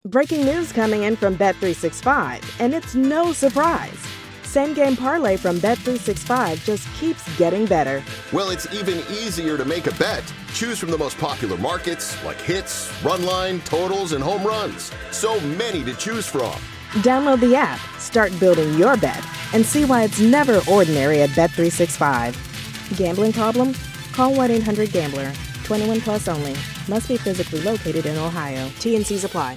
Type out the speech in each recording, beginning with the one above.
Breaking news coming in from Bet365, and it's no surprise. Same game parlay from Bet365 just keeps getting better. Well, it's even easier to make a bet. Choose from the most popular markets like hits, run line, totals, and home runs. So many to choose from. Download the app, start building your bet, and see why it's never ordinary at Bet365. Gambling problem? Call 1-800-GAMBLER. 21 plus only. Must be physically located in Ohio. T&Cs apply.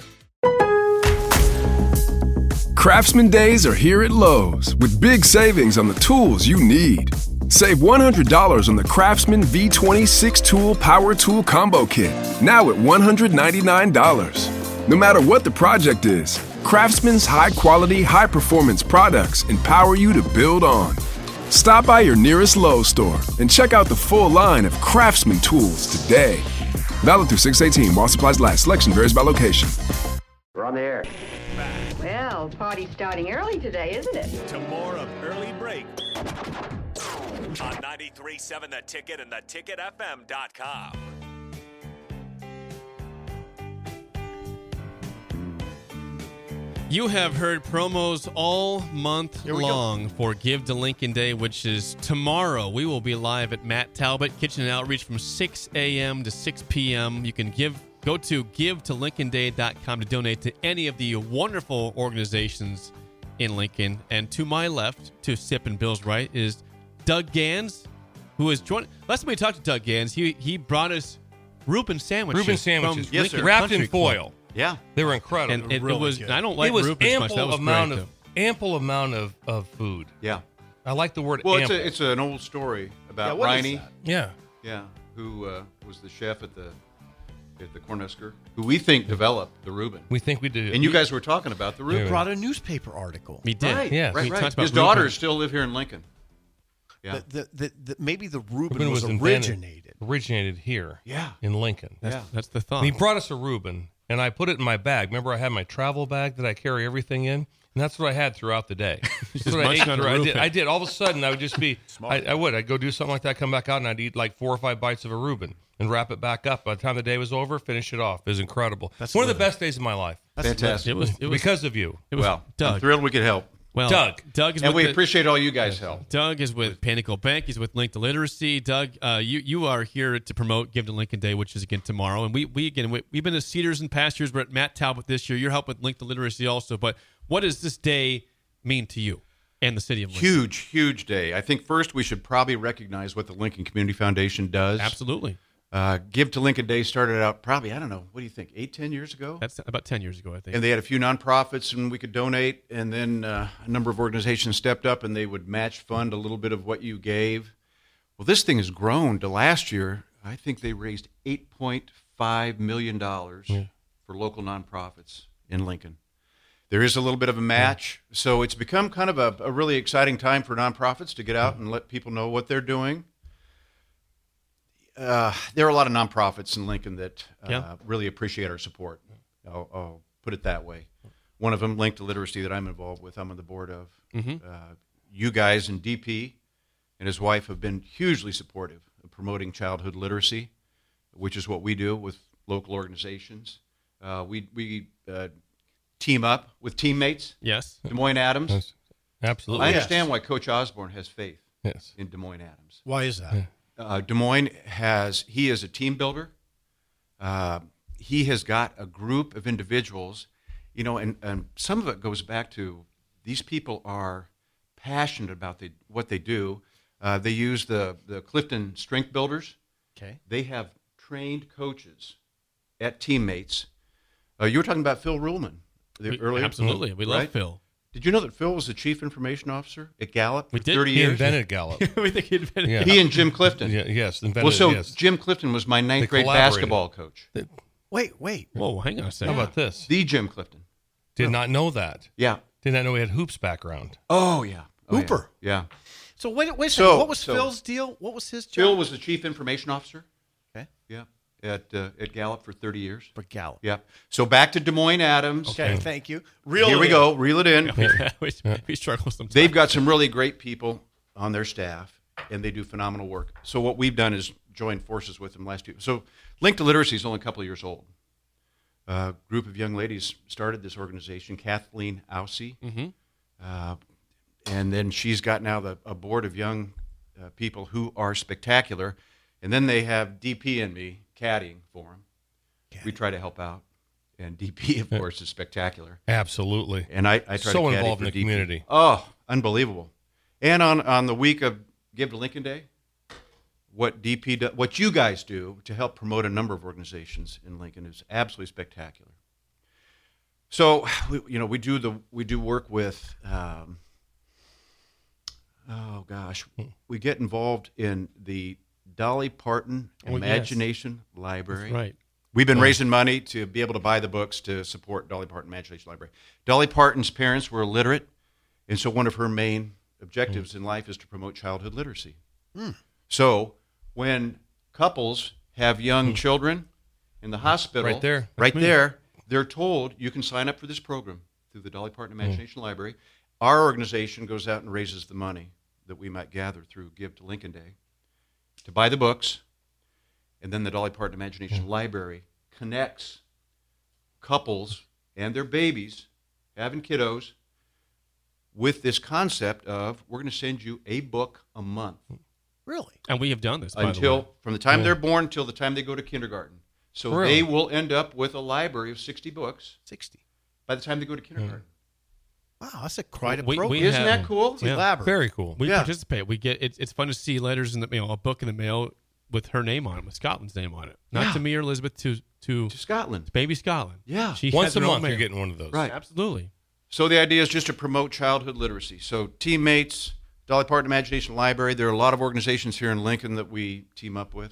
Craftsman Days are here at Lowe's with big savings on the tools you need. Save $100 on the Craftsman V26 Tool Power Tool Combo Kit, now at $199. No matter what the project is, Craftsman's high-quality, high-performance products empower you to build on. Stop by your nearest Lowe's store and check out the full line of Craftsman tools today. Valid through 6/18 while supplies last. Selection varies by location. We're on the air. Well, party's starting early today, isn't it? To more of Early Break on 93.7 The Ticket and theticketfm.com. You have heard promos all month long for Give to Lincoln Day, which is tomorrow. We will be live at Matt Talbot Kitchen and Outreach from 6 a.m. to 6 p.m. You can go to givetolincolnday.com to donate to any of the wonderful organizations in Lincoln. And to my left, to Sip and Bill's right, is Doug Gans, who is joining. Last time we talked to Doug Gans, he brought us Reuben sandwiches. Reuben sandwiches, from yes, Lincoln wrapped Country in foil. Club. Yeah, they were incredible. And it was. I don't like it was Reuben's much. That was ample amount of food. Yeah, I like the word. Well, ample. it's an old story about what Riney. is that? Yeah, who was the chef at the Cornhusker, who we think developed the Reuben. We think we did. And you guys were talking about the Reuben. We brought a newspaper article. We did. Right, yeah, right. Talked about His Reuben. daughters still live here in Lincoln. Yeah, Maybe the Reuben was originated here. Yeah. in Lincoln. That's the thought. He brought us a Reuben, and I put it in my bag. Remember, I had my travel bag that I carry everything in, and that's what I had throughout the day. That's what I ate munching on a Reuben. I did. All of a sudden, I would just be. I'd go do something like that, come back out, and I'd eat like 4 or 5 bites of a Reuben and wrap it back up. By the time the day was over, finish it off. It was incredible. That's one of the best days of my life. fantastic. It was Because of you. It was I'm Doug. thrilled we could help. Well, Doug is And with we appreciate all you guys' help. Doug is with Pinnacle Bank. He's with Link to Literacy. Doug, you are here to promote Give to Lincoln Day, which is again tomorrow. And we've been to Cedars and past years. We're at Matt Talbot this year. You're helping with Link to Literacy also. But what does this day mean to you and the city of Lincoln? Huge day. I think first we should probably recognize what the Lincoln Community Foundation does. Absolutely. Give to Lincoln Day started out probably, I don't know, what do you think, 10 years ago? That's about 10 years ago, I think. And they had a few nonprofits and we could donate, and then a number of organizations stepped up and they would match fund a little bit of what you gave. Well, this thing has grown to last year. I think they raised $8.5 million for local nonprofits in Lincoln. There is a little bit of a match, so it's become kind of a really exciting time for nonprofits to get out and let people know what they're doing. There are a lot of nonprofits in Lincoln that really appreciate our support. I'll put it that way. One of them, Link to Literacy, that I'm involved with, I'm on the board of. You guys and DP and his wife have been hugely supportive of promoting childhood literacy, which is what we do with local organizations. We team up with teammates. Yes. Des Moines Adams. Absolutely. I understand why Coach Osborne has faith Yes. in Des Moines Adams. Why is that? Des Moines he is a team builder. He has got a group of individuals, and some of it goes back to these people are passionate about what they do. They use the Clifton Strength Builders. Okay. They have trained coaches at teammates. You were talking about Phil Ruhlman earlier. Absolutely. We love Phil. Did you know that Phil was the chief information officer at Gallup for 30 He years? invented Gallup. We think he invented Yeah. He and Jim Clifton. Yes, invented. Well, so yes. Jim Clifton was my ninth They grade collaborated. basketball coach. Wait. Whoa, hang on a How second. about this? The Jim Clifton. Did not know that. Yeah. Did not know he had hoops background. Oh, yeah. Hooper. Yeah. So wait a second. So- What was so- Phil's deal? What was his job? Phil was the chief information officer. Okay. Yeah. At Gallup for 30 years. For Gallup. Yeah. So back to Des Moines Adams. Okay, thank you. Here we go. Reel it in. We struggle sometimes. They've got some really great people on their staff, and they do phenomenal work. So what we've done is join forces with them last year. So Link to Literacy is only a couple of years old. a group of young ladies started this organization, Kathleen Aussie. And then she's got now a board of young people who are spectacular. And then they have DP and me caddying for them. We try to help out. And DP, of course, is spectacular. Absolutely. And I try to caddy involved for in the DP. community. Oh, unbelievable. And on the week of Give to Lincoln Day, what DP what you guys do to help promote a number of organizations in Lincoln is absolutely spectacular. So, we do work with we get involved in the Dolly Parton Imagination Library. That's right. We've been raising money to be able to buy the books to support Dolly Parton Imagination Library. Dolly Parton's parents were illiterate, and so one of her main objectives in life is to promote childhood literacy. So when couples have young children in the hospital, right there, they're told you can sign up for this program through the Dolly Parton Imagination Library. Our organization goes out and raises the money that we might gather through Give to Lincoln Day to buy the books, and then the Dolly Parton Imagination Library connects couples and their babies having kiddos with this concept of we're going to send you a book a month. Really? And we have done this, by the way. Until from the time they're born until the time they go to kindergarten. So they will end up with a library of 60 books 60. by the time they go to kindergarten. Wow, that's quite a We program. Isn't that cool? It's elaborate. Very cool. We participate. We get it's fun to see letters in the mail, a book in the mail with her name on it, with Scotland's name on it. Not to me or Elizabeth, to Scotland. baby Scotland. Yeah. She Once has a her own month, mail. you're getting one of those. Right. Absolutely. So the idea is just to promote childhood literacy. So teammates, Dolly Parton Imagination Library, there are a lot of organizations here in Lincoln that we team up with.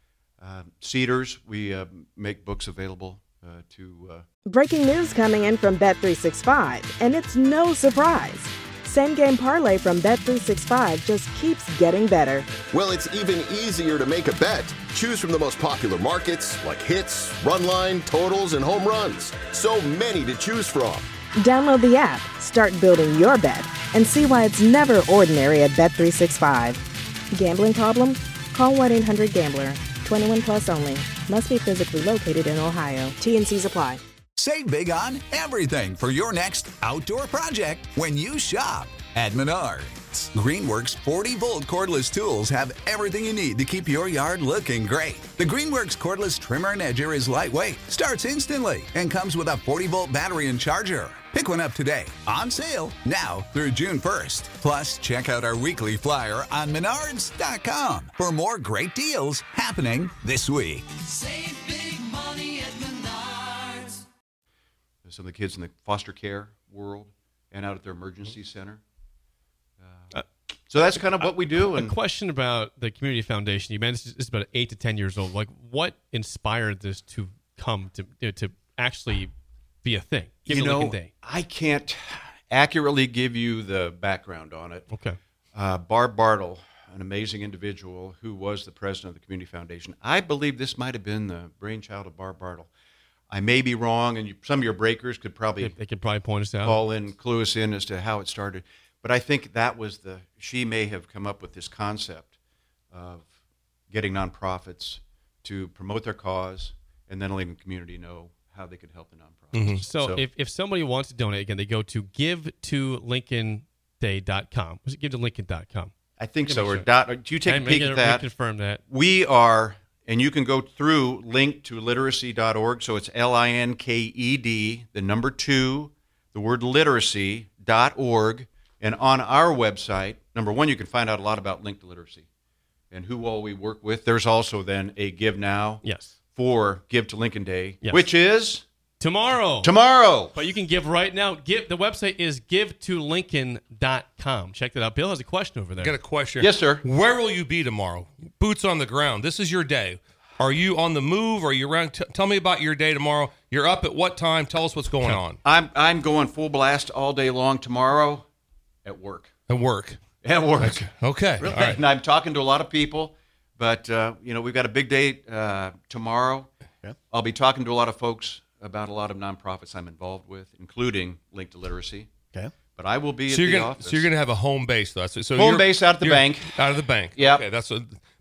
Cedars, we make books available to... Breaking news coming in from Bet365, and it's no surprise. Same Game Parlay from Bet365 just keeps getting better. Well, it's even easier to make a bet. Choose from the most popular markets like hits, run line, totals, and home runs. So many to choose from. Download the app, start building your bet, and see why it's never ordinary at Bet365. Gambling problem? Call 1-800-GAMBLER. 21 plus only. Must be physically located in Ohio. T&Cs apply. Save big on everything for your next outdoor project when you shop at Menards. Greenworks 40-volt cordless tools have everything you need to keep your yard looking great. The Greenworks cordless trimmer and edger is lightweight, starts instantly, and comes with a 40-volt battery and charger. Pick one up today. On sale now through June 1st. Plus, check out our weekly flyer on Menards.com for more great deals happening this week. Save big money at Menards. Some of the kids in the foster care world and out at their emergency center. So that's kind of what we do. And a question about the community foundation. You mentioned it's about 8 to 10 years old. Like, what inspired this to come to actually be a thing? Give it a Lincoln Day. I can't accurately give you the background on it. Okay. Barb Bartle, an amazing individual who was the president of the Community Foundation. I believe this might have been the brainchild of Barb Bartle. I may be wrong, and some of your breakers could probably they could probably point us out, call in, clue us in as to how it started. But I think that was she may have come up with this concept of getting nonprofits to promote their cause and then letting the community know how they could help the nonprofits. Mm-hmm. So if somebody wants to donate, again, they go to givetolincolnday.com. Was it givetolincoln.com? I think so. Or do you take a peek at that? Reconfirm that. We are, and you can go through linktoliteracy.org. So it's LINKED, the number 2, the word literacy.org. And on our website, number 1, you can find out a lot about Link to Literacy and who all we work with. There's also then a Give Now for Give to Lincoln Day, which is tomorrow. But you can give right now. The website is givetolincoln.com. Check that out. Bill has a question over there. I got a question. Yes, sir. Where will you be tomorrow? Boots on the ground. This is your day. Are you on the move? Are you around? Tell me about your day tomorrow. You're up at what time? Tell us what's going on. I'm going full blast all day long tomorrow. At work. Okay. Really? All right. And I'm talking to a lot of people, but, we've got a big day tomorrow. Yeah. I'll be talking to a lot of folks about a lot of nonprofits I'm involved with, including Link to Literacy. Okay. But I will be at the office. So you're going to have a home base, though. So home base out at the bank. Out of the bank. Yeah. Okay,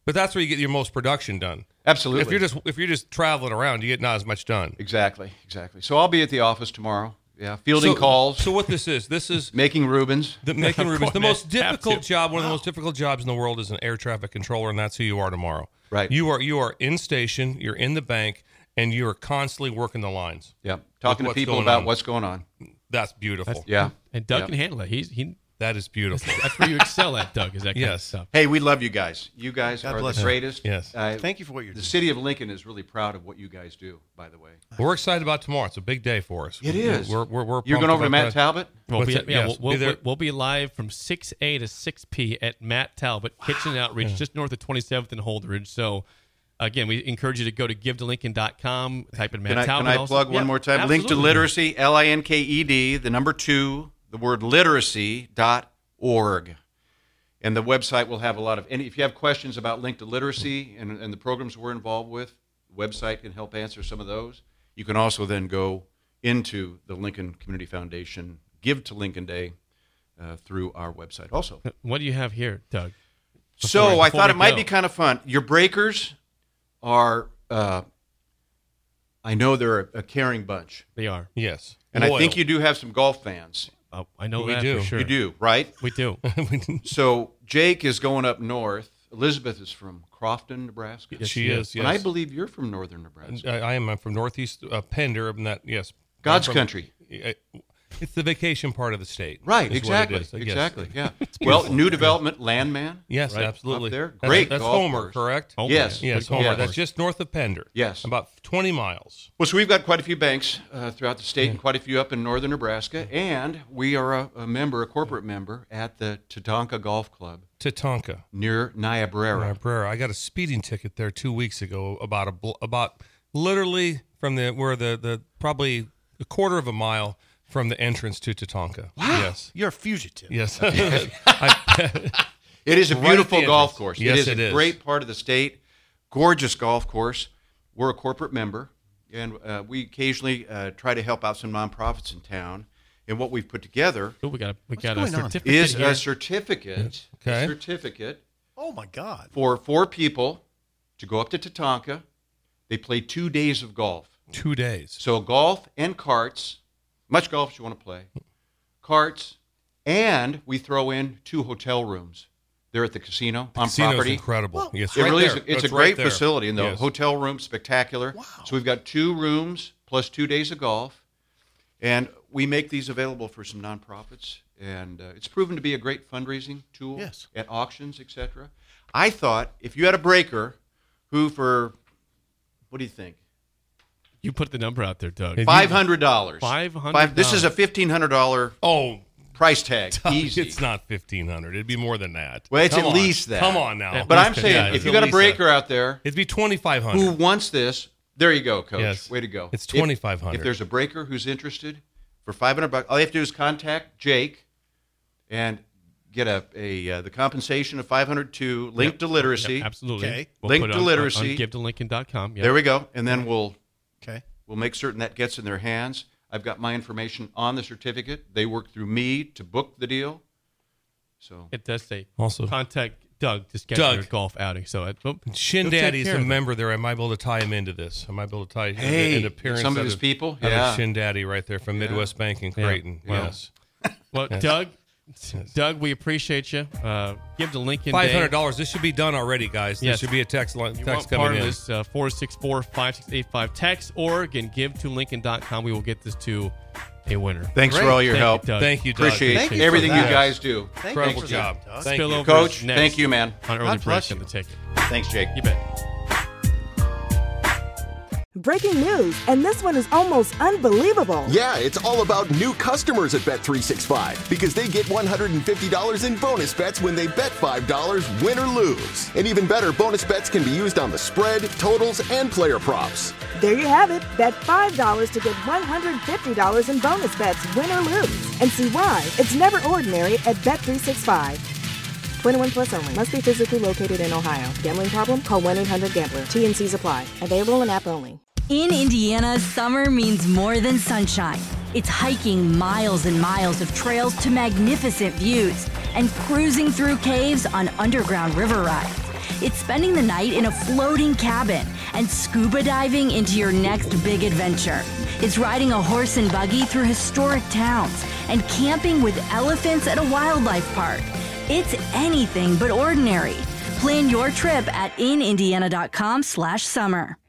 But that's where you get your most production done. Absolutely. If you're just traveling around, you get not as much done. Exactly. So I'll be at the office tomorrow. Yeah, fielding calls. So what this is making Rubens. Making Rubens. The most difficult job, one of the most difficult jobs in the world is an air traffic controller, and that's who you are tomorrow. Right. You are in station, you're in the bank, and you are constantly working the lines. Yep. Talking to people about what's going on. That's beautiful. And Doug can handle it. That is beautiful. That's where you excel at, Doug, is that kind of stuff. Hey, we love you guys. You guys are the greatest. Yes. Thank you for what you're doing. The city of Lincoln is really proud of what you guys do, by the way. We're excited about tomorrow. It's a big day for us. It is. You're going over to Matt Talbot? We'll be live from 6 A to 6 P at Matt Talbot Kitchen Outreach, just north of 27th and Holdridge. So, again, we encourage you to go to givetolincoln.com, type in Matt Talbot. Can I plug one more time? Absolutely. Link to Literacy, LINKED, the number 2, the word literacy.org. And the website will have a lot of, and if you have questions about Link to Literacy and the programs we're involved with, the website can help answer some of those. You can also then go into the Lincoln Community Foundation Give to Lincoln Day through our website also. What do you have here, Doug? I thought it might be kind of fun. Your breakers are, I know they're a caring bunch. They are. Yes. And I think you do have some golf fans. I know we that do. for sure. You do, right? We do. So Jake is going up north. Elizabeth is from Crofton, Nebraska. Yes, she is. And I believe you're from northern Nebraska. I am. I'm from northeast Pender. And that, yes. God's country. It's the vacation part of the state. Right, exactly. Exactly, yeah. Well, new development, Landman. Yes, right, absolutely. Up there. Great That's golf Homer, course. correct? Homer. Yes. Homer. Yes. That's just north of Pender. Yes. About 20 miles. Well, so we've got quite a few banks throughout the state and quite a few up in northern Nebraska. And we are a corporate member at the Tatanka Golf Club. Tatanka. Near Niobrara. Niobrara. I got a speeding ticket there 2 weeks ago about literally from the probably a quarter of a mile from the entrance to Tatanka. Wow. Yes. You're a fugitive. Yes. It is a beautiful golf course. Yes, it is a great part of the state. Gorgeous golf course. We're a corporate member, and we occasionally try to help out some nonprofits in town. And what we've put together we got a certificate is here. a certificate. Okay. A certificate. Oh, my God. For 4 people to go up to Tatanka. They play 2 days of golf. 2 days. So golf and carts. Much golf as you want to play, carts, and we throw in 2 hotel rooms. They're at the casino on property. Incredible. Well, yes, It right really there. is. It's It's a great right there. facility, and the Yes. hotel room spectacular. Wow. So we've got 2 rooms plus 2 days of golf, and we make these available for some nonprofits. And it's proven to be a great fundraising tool at auctions, etc. I thought if you had a breaker who, for what do you think? You put the number out there, Doug. $500. $500. This is a $1,500 price tag. Easy. It's not $1,500. It'd be more than that. Well, it's Come at on. least that. Come on now. But I'm saying, if you got a breaker out there, it'd be $2,500. who wants this, there you go, Coach. Yes. Way to go. It's $2,500. If there's a breaker who's interested, for $500, all you have to do is contact Jake and get the compensation of $500 to Link to Literacy. Yep, absolutely. Okay. We'll Link put to it on Literacy. GiveToLincoln.com. Yep. There we go. And then we'll We'll make certain that gets in their hands. I've got my information on the certificate. They work through me to book the deal. So It does say Also- contact Doug to schedule your golf outing. So Shin Daddy's a member there. I might be able to tie him into this. I might be able to tie an appearance. some of his people. Out Yeah. of Shin Daddy right there from Midwest Bank in Creighton. Yeah. Yes. Well, Yes. Doug, we appreciate you. Give to Lincoln Day. $500. This should be done already, guys. This Yes. should be a text You want coming part in. of this 464-5685 text, or again, givetolincoln.com. We will get this to a winner. Thanks for all your help. Doug. Thank you, Doug. Appreciate Thank you everything for you that. guys do. Incredible job. Thank you. Spillover Coach, is next thank you, man. On early God bless break on the ticket. Thanks, Jake. You bet. Breaking news, and this one is almost unbelievable. Yeah, it's all about new customers at Bet365 because they get $150 in bonus bets when they bet $5, win or lose. And even better, bonus bets can be used on the spread, totals, and player props. There you have it. Bet $5 to get $150 in bonus bets, win or lose. And see why it's never ordinary at Bet365. 21 plus only. Must be physically located in Ohio. Gambling problem? Call 1-800-GAMBLER. T&Cs apply. Available in app only. In Indiana, summer means more than sunshine. It's hiking miles and miles of trails to magnificent views and cruising through caves on underground river rides. It's spending the night in a floating cabin and scuba diving into your next big adventure. It's riding a horse and buggy through historic towns and camping with elephants at a wildlife park. It's anything but ordinary. Plan your trip at inindiana.com/summer.